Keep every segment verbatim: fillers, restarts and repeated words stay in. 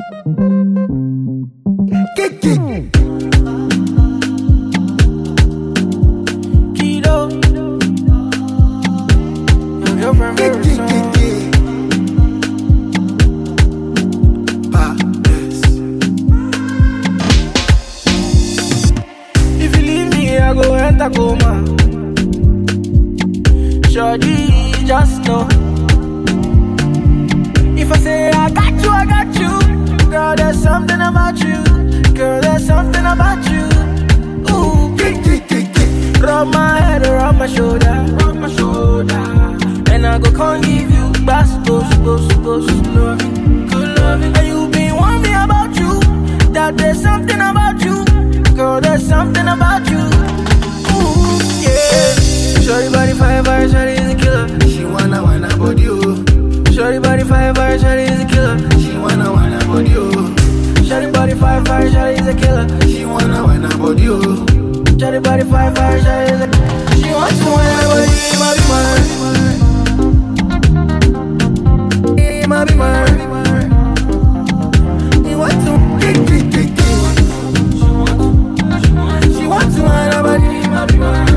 Kick it. Kido, your girlfriend Kick very it, soon. kick it. Pa, yes. If you leave me, I go enter coma. Shorty, just know. If I say I got you, I got you. Girl, there's something about you. Girl, there's something about you. Ooh, Kick it, kick it. rub my head around my shoulder, rub my shoulder. And I go come give you bass, goes, goes, goes, loving, good loving. And you been warning me about you, that there's something about you. Girl, there's something about you. Ooh, yeah. Shorty body fire, fire, shorty is a killer. She wanna wanna body oh. Shorty body fire, fire, shorty is a killer. She wanna wanna body oh. Shorty body fire, fire, shorty is a killer. She wanna wanna body oh. Shorty body fire, fire, shorty is a killer. She wants to win everybody, it might be mine. It might be mine. He wants to Kick it, kick it. She wants to win everybody, it might be mine.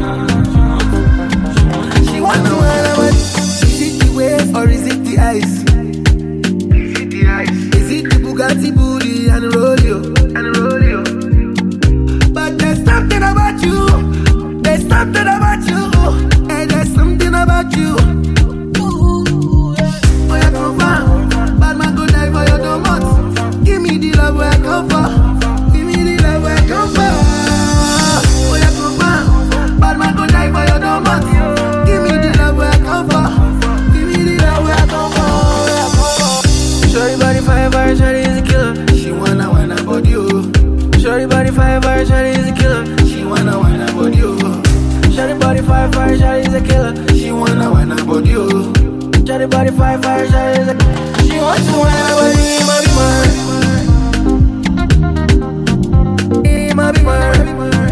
She wants to win everybody. Is it the waves or is it the ice? Is it the ice? Is it the Bugatti booty and rodeo? And rodeo. But there's something about you. There's something about you. And there's something about you. Ooh, yeah. Oh, yeah, come for. Bad man go die for your donuts. Give me the love where I come for. Give me the love where I come for. Oh, yeah, come for. Bad man go die for your donuts. Give me the love where I come for. Give me the love where I come for. Shorty body fire, fire, shorty is a killer. She wanna wanna body oh. Shorty body fire, fire, shorty is a killer. She wanna wanna body oh. Shorty body fire, fire, shorty is a killer. She wanna wanna body oh. Shorty body fire, fire, shorty is a killer. She wants to win everybody, it might be mine. It might be mine.